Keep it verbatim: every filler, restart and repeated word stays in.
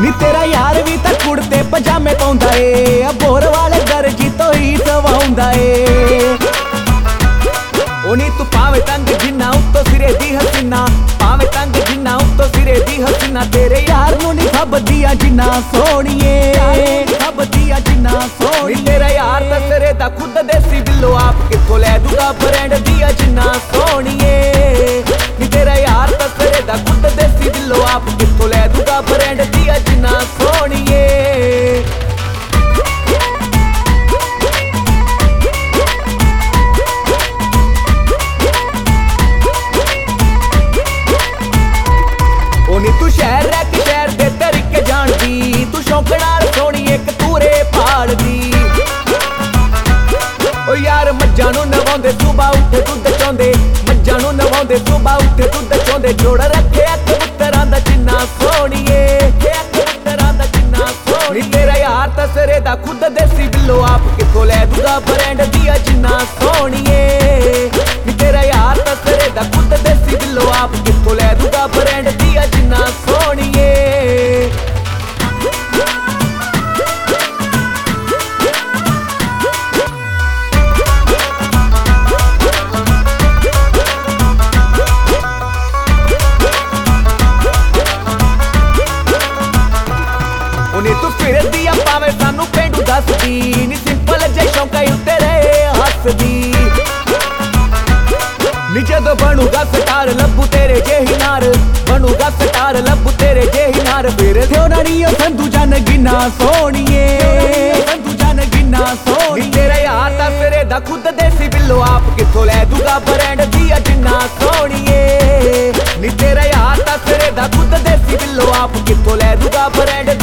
ਨੀ ਤੇਰਾ ਯਾਰ ਵੀ ਤਾਂ ਕੁੜਤੇ ਪਜਾਮੇ ਪਾਉਂਦਾ ਏ, ਬੋਰ ਵਾਲੇ ਦਰਜੀ ਤੋਂ ਹੀ ਸਵਾਉਂਦਾ ਏ। ਉਹ ਨੀ ਤੂੰ ਪਾਵੇਂ ਤੰਗ ਜਿੰਨਾ ਉੱਤੋਂ ਸਿਰੇ ਦੀ ਹਸੀਨਾ, ਪਾਵੇਂ ਤੰਗ ਜਿੰਨਾ ਉੱਤੋਂ ਸਿਰੇ ਦੀ ਹਸੀਨਾ, ਤੇਰੇ ਯਾਰ ਨੂੰ ਨੀ ਖੱਬਦੀਆਂ ਜਿੰਨਾ ਸੋਹਣੀਏ, ਖੱਬਦੀਆਂ ਜਿੰਨਾ ਸੋਹਣੀ। ਤੇਰਾ ਯਾਰ ਤਾਂ ਸਿਰੇ ਦਾ ਖੁਦ ਦੇਸੀ ਬਿੱਲੋ, ਆਪ ਕਿੱਥੋਂ ਲੈ ਦੂਗਾ ਬ੍ਰਾਂਡ ਦੀਆਂ ਜਿੰਨਾ ਸੋਹਣੀਏ। ਨੀ ਤੇਰਾ ਯਾਰ ਤਾਂ ਸਿਰੇ ਦਾ ਖੁਦ ਦੇਸੀ ਬਿੱਲੋ, ਆਪ ਕਿੱਥੋਂ ਲੈ ਦੂਗਾ ਬ੍ਰਾਂਡ ਦੀਆਂ ਜਿੰਨਾ ਸੋਹਣੀਏ। ਤੂੰ ਸ਼ਹਿਰ ਰਹਿ ਕੇ ਸ਼ਹਿਰ ਦੇ ਤਰੀਕੇ ਜਾਣਦੀ, ਤੂੰ ਸ਼ੌਂਕ ਨਾਲ ਸੋਹਣੀ ਇੱਕ ਤੂਰੇ ਪਾੜਦੀ। ਓ ਯਾਰ ਮੱਝਾਂ ਨੂੰ ਨਵਾਉਂਦੇ ਸੁਬਾ ਉੱਠੇ ਦੁੱਧ ਚੋਂਦੇ, ਮੱਝਾਂ ਨੂੰ ਨਵਾਉਂਦੇ ਸੁਬਾ ਉੱਠੇ ਦੁੱਧ ਚੋਂਦੇ। ਜੋੜ ਰੱਖਿਆ ਕਬੂਤਰਾਂ ਦਾ ਜਿੰਨਾ ਸੋਹਣੀਏ, ਕਬੂਤਰਾਂ ਦਾ ਜਿੰਨਾ ਸੋਹਣੀ। ਤੇਰਾ ਯਾਰ ਤਾਂ ਸਿਰੇ ਦਾ ਖੁਦ ਦੇਸੀ ਬਿੱਲੋ, ਆਪ ਕਿੱਥੋਂ ਲੈ ਦੂਗਾ ਬ੍ਰਾਂਡ ਦੀਆਂ ਜਿੰਨਾ ਸੋਹਣੀਏ। ਤੇਰਾ ਯਾਰ ਤਾਂ ਸਿਰੇ ਦਾ ਖੁਦ ਦੇਸੀ ਬਿੱਲੋ, ਆਪ ਕਿੱਥੋਂ ਲੈ ਦੂਗਾ ਬ੍ਰਾਂਡ ਦੀਆਂ ਜਿੰਨਾ ਸੋਹਣੀਏ। ਉਹਨੇ ਤੂੰ ਫਿਰਦੀ ਆ ਭਾਵੇਂ ਸਾਨੂੰ ਪੇਂਡੂ ਦੱਸਦੀ, ਨੀ ਸਿੰਪਲ ਜੇ ਸ਼ੌਂਕਾਂ ਉੱਤੇ ਰਹੇ ਹੱਸਦੀ। ਨੀ ਜਦੋਂ ਬਣੂਗਾ ਸਟਾਰ ਲੱਭੂ ਤੇਰੇ ਜਿਹੀ ਨਾਰ, ਬਣੂਗਾ ਸਟਾਰ ਲੱਭੂ ਤੇਰੇ ਜਿਹੀ ਨਾਰ। ਫਿਰ ਥਿਓ ਨਾੜੀਓ ਸੰਧੂ ਜਨ ਗਿਨਾ ਸੋਹਣੀਏ, ਸੰਧੂ ਜਨ ਗਿਨਾ ਸੋਹਣੀ। ਤੇਰਾ ਯਾਰ ਤਾਂ ਸਿਰੇ ਦਾ ਖੁਦ ਦੇਸੀ ਬਿੱਲੋ, ਆਪ ਕਿੱਥੋਂ ਲੈ ਦੂਗਾ ਬ੍ਰਾਂਡ ਦੀਆਂ ਜਿੰਨਾ ਸੋਹਣੀਏ। ਨੀ ਤੇਰਾ ਯਾਰ ਤਾਂ ਸਿਰੇ ਦਾ ਖੁਦ ਦੇਸੀ ਬਿੱਲੋ, ਆਪ ਕਿੱਥੋਂ ਲੈ ਦੂਗਾ ਬ੍ਰਾਂਡ